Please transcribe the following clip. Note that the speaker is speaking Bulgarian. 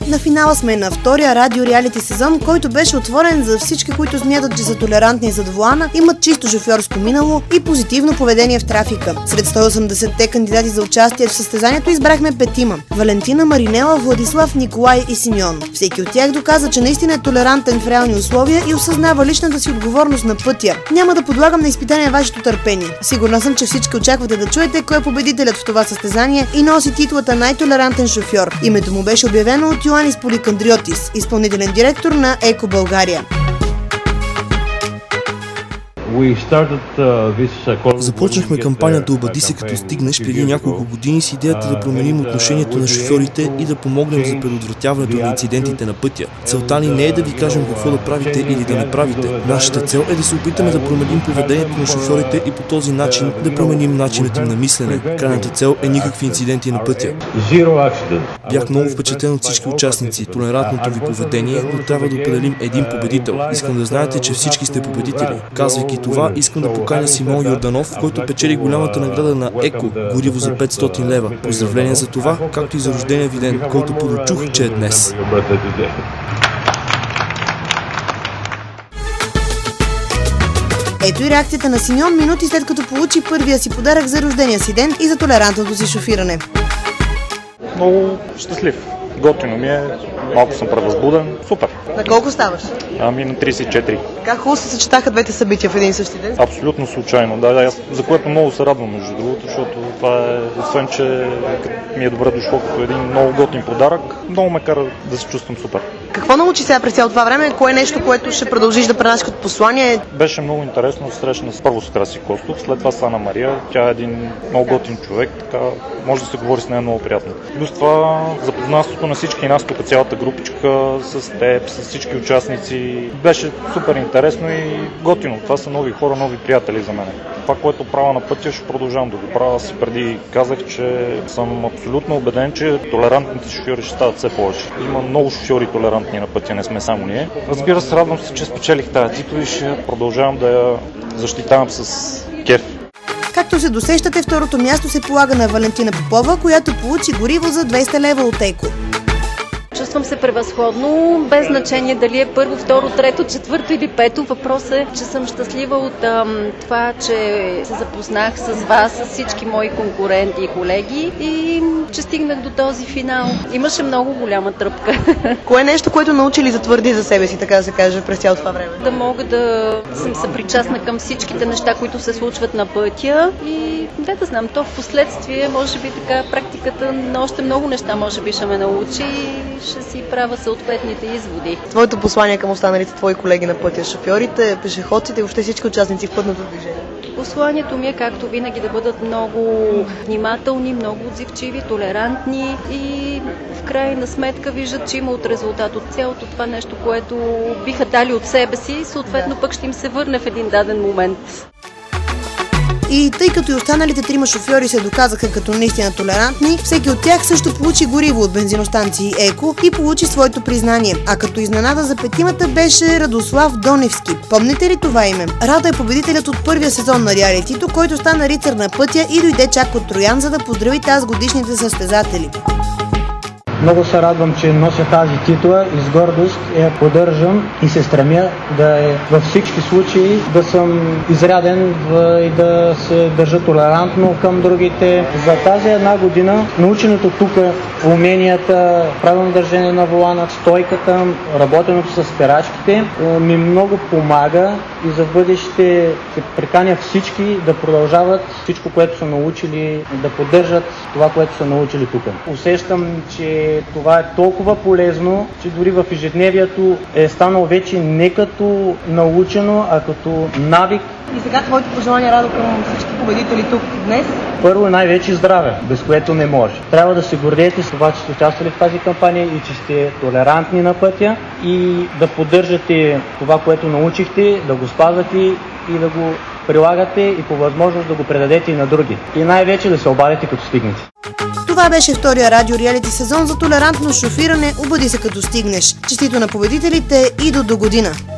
На финала сме на втория радио-реалити сезон, който беше отворен за всички, които смятат, че са толерантни зад волана, имат чисто шофьорско минало и позитивно поведение в трафика. Сред 180-те кандидати за участие в състезанието избрахме петима – Валентина, Маринела, Владислав, Николай и Симеон. Всеки от тях доказа, че наистина е толерантен в реални условия и осъзнава личната си отговорност на пътя. Няма да подлагам на изпитание вашето търпение. Сигурна съм, че всички очаквате да чуете кой е победителят в това състезание и носи титлата най-толерантен шофьор. Името му беше обявено от Йоанис Поликандриотис, изпълнителен директор на Еко България. Започнахме кампанията "Обади се като стигнеш" преди няколко години с идеята да променим отношението на шофьорите и да помогнем за предотвратяването на инцидентите на пътя. Целта ни не е да ви кажем какво да правите или да не правите. Нашата цел е да се опитаме да променим поведението на шофьорите и по този начин да променим начинът им на мислене. Крайната цел е никакви инциденти на пътя. Бях много впечатлен от всички участници, толерантното ви поведение, но трябва да определим един победител. Искам да знаете, че всички сте победители. Казвайки това, искам да поканя Симон Йорданов, който печели голямата награда на Еко – гориво за 500 лева. Поздравления за това, както и за рождения ви ден, който подочух, че е днес. Ето и реакцията на Симеон минути след като получи първия си подарък за рождения си ден и за толерантното си шофиране. Много щастлив. Готино ми е, малко съм превъзбуден. Супер! На колко ставаш? На 34. Как хубаво се съчетаха двете събития в един и същи ден? Абсолютно случайно, да. За което много се радвам, между другото, защото това е, освен че ми е добре дошло като един много готин подарък, много ме кара да се чувствам супер. Какво научи сега през цялото това време? Кое е нещо, което ще продължиш да пренасяш като послание? Беше много интересно, срещна първо с Краси Костов, след това с Ана Мария. Тя е един много готин човек, така може да се говори с нея много приятно. Плюс това запознанството на всички нас, тук цялата групичка, с теб, с всички участници, беше супер интересно и готино. Това са нови хора, нови приятели за мен. Това, което правя на пътя, ще продължавам да го правя. Аз преди казах, че съм абсолютно убеден, че толерантните шофьори ще стават все повече. Има много шофьори толерантни на пътя, не сме само ние. Разбира се, радвам се, че спечелих тази титла и ще продължавам да я защитавам с кеф. Както се досещате, второто място се полага на Валентина Попова, която получи гориво за 200 лева от Еко. Чувствам се превъзходно, без значение дали е първо, второ, трето, четвърто или пето. Въпросът е, че съм щастлива от това, че се запознах с вас, с всички мои конкуренти и колеги и че стигнах до този финал. Имаше много голяма тръпка. Кое е нещо, което научи или затвърди за себе си, така да се каже, през цялото това време? Да мога да съм съпричастна към всичките неща, които се случват на пътя и да знам, то в последствие, може би така, практиката на още много неща може би ще ме научи и ще си правя съответните изводи. Твоето послание към останалите твои колеги на пътя, шофьорите, пешеходците и въобще всички участници в пътното движение? Посланието ми е, както винаги, да бъдат много внимателни, много отзивчиви, толерантни и в крайна сметка виждат, че има от резултат от цялото това нещо, което биха дали от себе си и съответно пък ще им се върне в един даден момент. И тъй като и останалите трима шофьори се доказаха като наистина толерантни, всеки от тях също получи гориво от бензиностанции Еко и получи своето признание. А като изненада за петимата беше Радослав Доневски. Помните ли това име? Радо е победителят от първия сезон на реалитито, който стана рицар на пътя и дойде чак от Троян, за да поздрави тази годишните състезатели. Много се радвам, че нося тази титла и с гордост я поддържам и се стремя да е във всички случаи да съм изряден и да се държа толерантно към другите. За тази една година наученото тук, уменията, правилно държане на волана, стойката, работеното с спирачките ми много помага и за бъдеще се приканя всички да продължават всичко, което са научили, да поддържат това, което са научили тук. Усещам, че това е толкова полезно, че дори в ежедневието е станало вече не като научено, а като навик. И сега твоите пожелания, Радо, към всички победители тук днес? Първо най-вече здраве, без което не може. Трябва да се гордеете с това, че сте участвали в тази кампания и че сте толерантни на пътя и да поддържате това, което научихте, да го спазвате и да го прилагате и по възможност да го предадете и на други. И най-вече да се обадите като стигнете. Това беше втория радио-реалити сезон за толерантно шофиране. Обади се като стигнеш. Честито на победителите и до година!